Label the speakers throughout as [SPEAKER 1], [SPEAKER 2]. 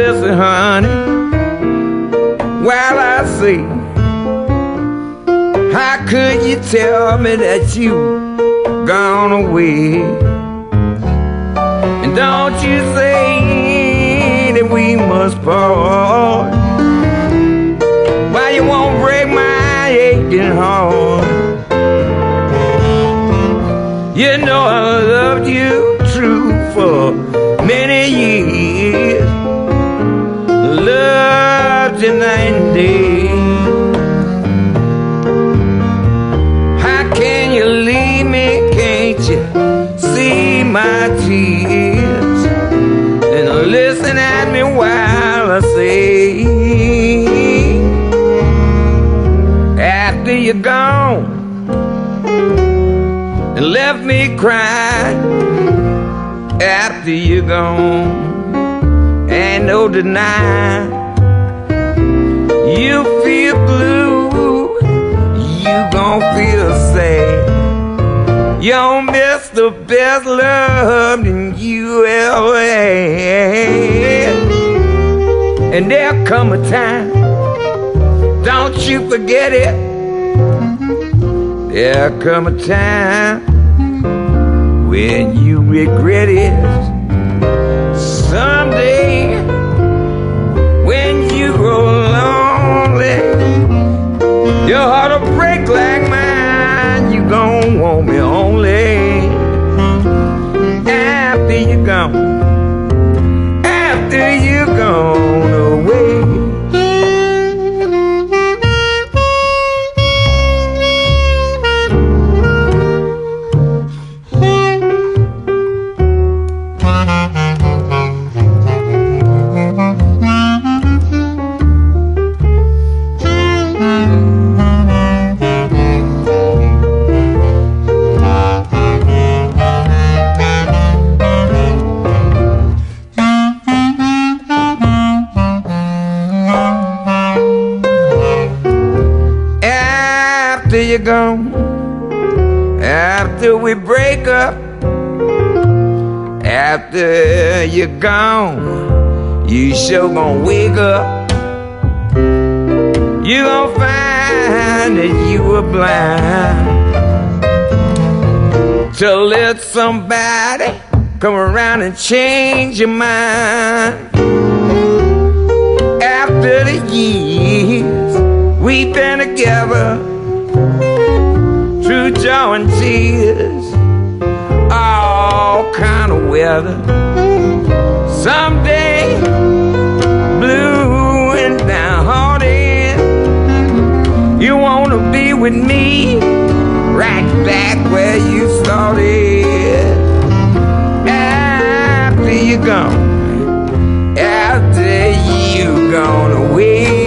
[SPEAKER 1] listen, honey, while I say, how could you tell me that you gone away? And don't you say that we must part. Why you won't break my aching heart? You know I loved you true for many years, loved you night and day. How can you leave me? Can't you see my tears? And listen at me while I say, after you're gone and left me crying, after you're gone, and no denying, you feel blue, you gon' feel sad. You don't miss the best love that you ever had. And there'll come a time, don't you forget it, there'll come a time when you regret it. Someday, when you grow lonely, your heart will break like mine. You gon' want me only after you're gone, after you're gone away. After you're gone, after we break up, after you're gone, you sure gon' wake up. You gon' find that you were blind to let somebody come around and change your mind. After the years we've been together, through joy and tears, all kind of weather. Someday, blue and downhearted, you wanna be with me, right back where you started. After you're gone, after you've gone away.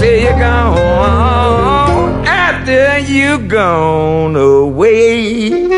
[SPEAKER 1] Gone, after you're gone away.